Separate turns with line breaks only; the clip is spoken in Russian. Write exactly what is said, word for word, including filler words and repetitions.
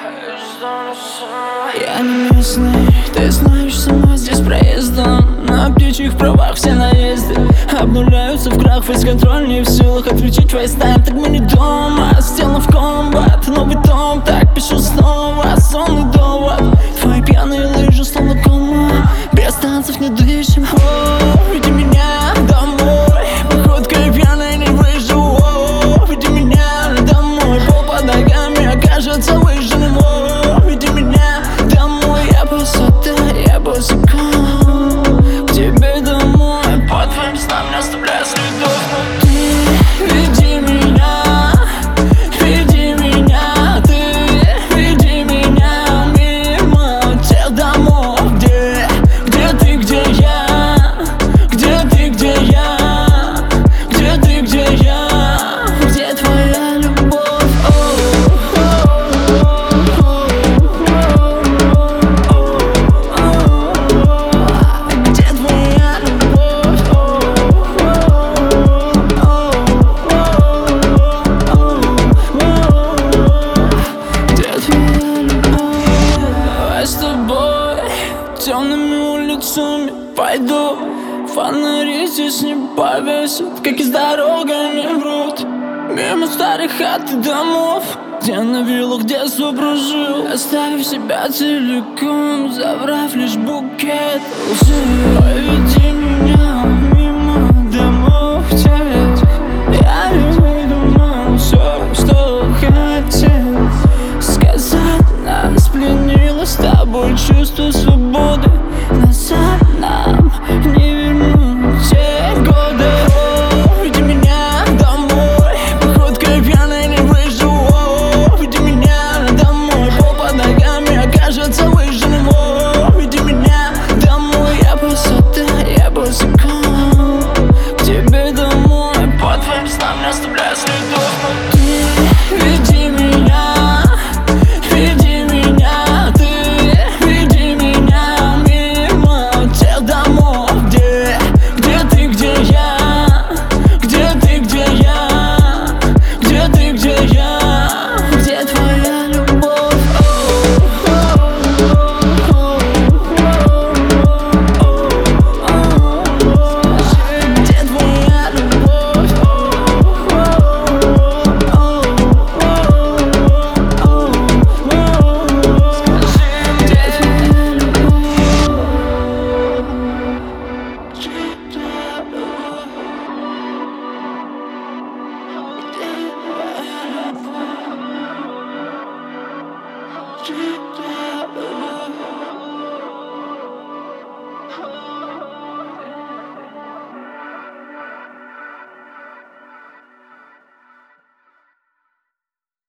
Я не местный, ты знаешь, сама здесь проездом. На птичьих правах все наезды обнуляются в крах, фейс-контроль не в силах отключить фейстайм. Так мы не дома, сделан в комбат. Новый том, так пишу снова. Сонный довод, твои пьяные лыжи словно кома. Без танцев не дышим. О, веди меня домой, походкой пьяной не выживу. О, веди меня домой, пол под ногами окажется выжженным. О, веди меня домой, я босота, я босиком. К тебе домой, по твоим снам не оставляя следов. Но ты веди меня, веди меня, ты веди меня мимо тех домов, где, где ты, где я, где ты, где я, где ты, где я, где твоя любовь. Темными улицами пойду, фонари здесь не повесят, как из дорога не врут. Мимо старых хат и домов, где на виллах детство прожил, оставив себя целиком, забрав лишь букет лжи. Поведи меня мимо домов тех, я не выдумал все, что хотел сказать. Нас пленило с тобой чувство свободы, назад нам не вернуть те годы. О, веди меня домой, походкой пьяной не выживу. О, веди меня домой, пол под ногами окажется выжженным. О, веди меня домой, я босота, я босиком. К тебе домой, по твоим снам не оставляя следов. Но ты веди меня, веди меня, ты веди меня мимо тех домов, где, где ты, где я, где ты, где я, где ты, где я, где твоя любовь. Где твоя любовь? Скажи,